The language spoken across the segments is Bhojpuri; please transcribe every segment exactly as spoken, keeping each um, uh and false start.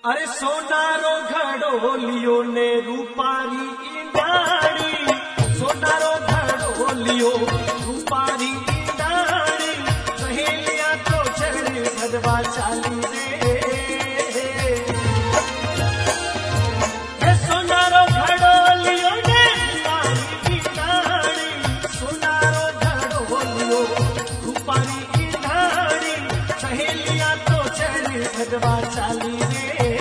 अरे सोनारो घड़ोलियो ने रूपारी इंडाड़ी, सोनारो घड़ोलियो रूपारी इंडाड़ी, सहेलियां तो चढ़े भदवा चाली रे। हे सोनारो घड़ोलियो ने रूपारी इंडाड़ी, सोनारो घड़ोलियो रूपारी इंडाड़ी, सहेलियां तो चढ़े भदवा चाली रे।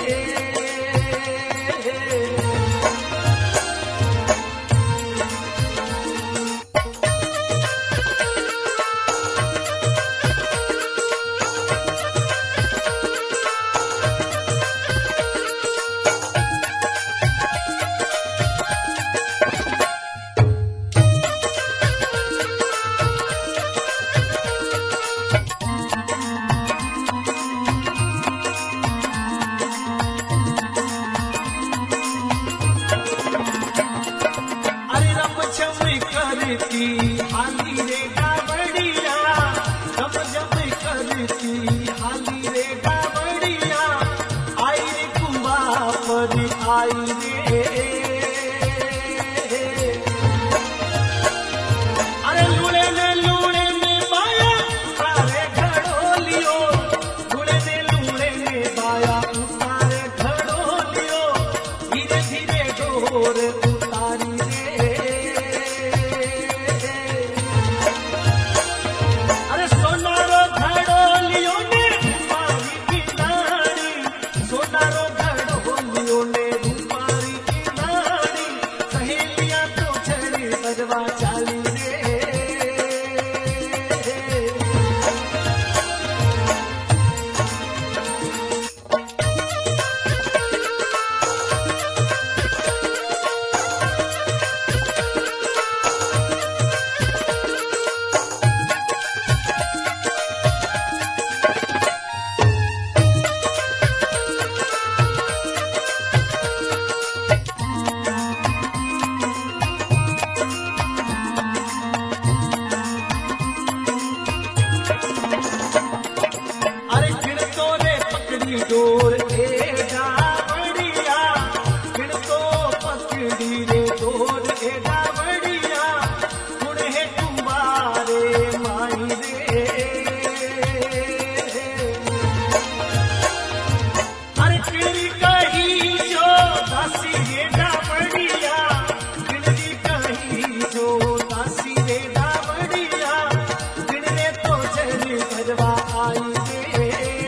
हाली रे डावड़िया, जब जब करती हाली रे डावड़िया, आई रे कुंभा पर आई रे। अरे लूड़े ने लूड़े में बाया उतारे घड़ोलियो, लूड़े ने लूड़े में बाया उतारे घड़ोलियो, धीरे धीरे डोर उतारी रे। डोर ए डावड़िया, फिर तो पकड़ी रे डोर ए डावड़िया, कुड़े तुम्हारे माई रे। अरे किड़ी कही जो दासी रे डावड़िया, किड़ी कही जो दासी रे डावड़िया, किड़े तो चली भजवा आई रे।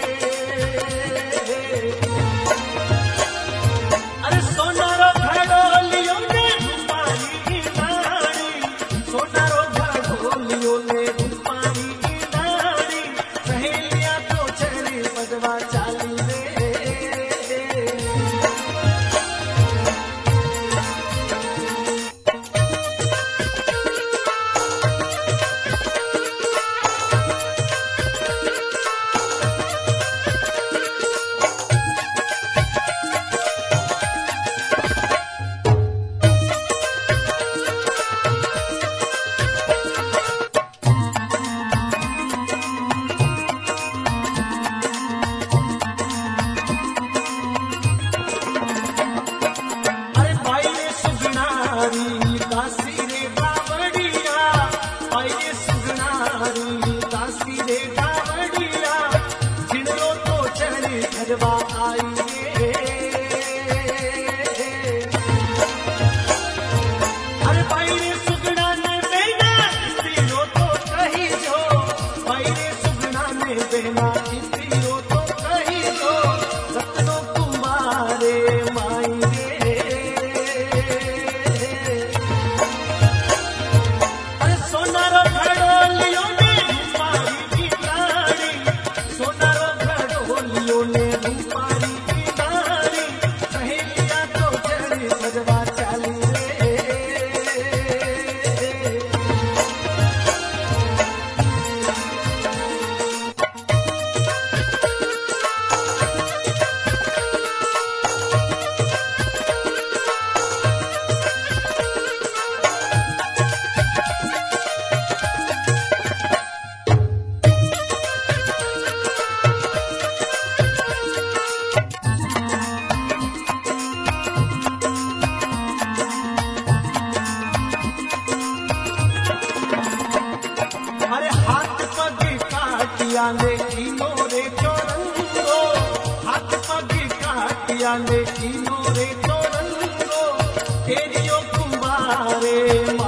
दासी रे डावड़िया, पाइए सुगनारी दासी रे डावड़िया, जिनरो तो चढ़े भजवा आई रे। अरे पाइए सुगना ने बेना तीरो तो कही जो, पाइए सुगना ने बेना तीरो तो कही जो, रत्नो तुम्हारे माई रे। सोनारो घड़ोलियो ने रूपारी इंडाड़ी, सोनारो घड़ोलियो ने रूपारी काटिया ले कीनो रे चोरंगो हाथ पग काटिया ले कीनो रे चोरंगो तेरियो कुंवारे